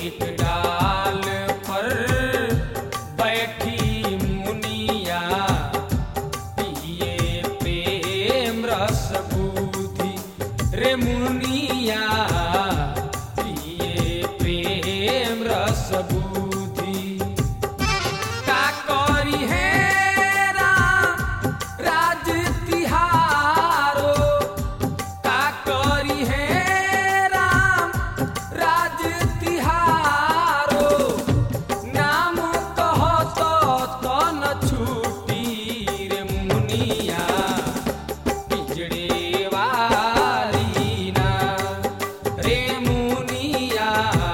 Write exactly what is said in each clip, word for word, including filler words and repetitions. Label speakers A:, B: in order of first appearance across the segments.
A: एक डाल पर बैठी मुनिया, पिए प्रेम रस बुद्धि रे मुनिया, पिए प्रेम रस बुद्धि। का करी है राम राज तिहारो, का करी है राम राज तिहारो, नाम कहत तो न छूटी रे मुनिया, पिजड़े वाली ना रे मुनिया,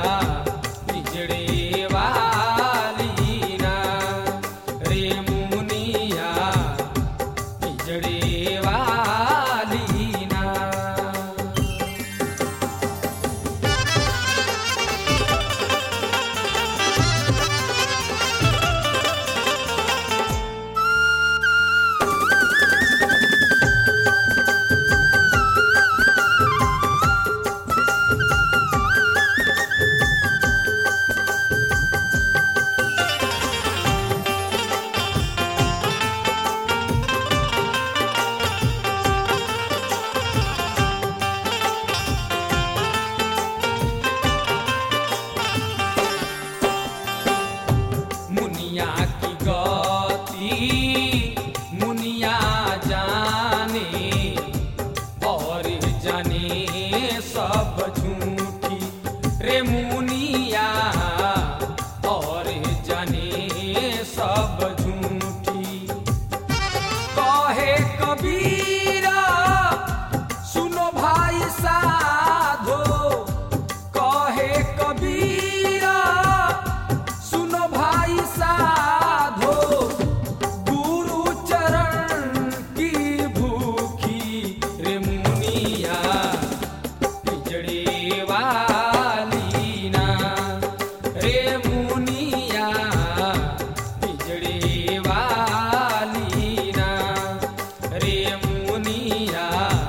A: पिजड़े वाली ना रे मुनिया, पिजड़े वाली ना। मुनिया की गति मुनिया जाने, और जाने सब झूठी रे मुनिया, और जाने सब झूठी। कहे कबीरा सुनो भाई साधो, कहे कबीरा सुनो भाई साधो, गुरु चरण की भूखी रे मुनिया, पिजड़े वाली ना रे मुनिया, पिजड़े वाली ना रे मुनिया,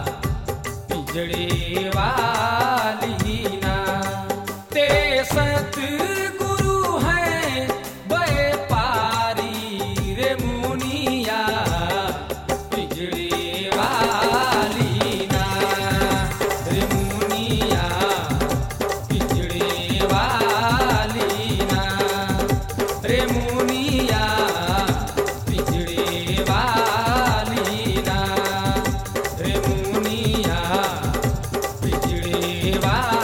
A: पिजड़े वाली ना। तेरे सतगुरु हैं व्यापारी रे मुनिया, पिजड़े वाली ना रे मुनिया, पिजड़े वाली ना रे मुनिया, पिजड़े वाली ना रे मुनिया, पिजड़े वाली।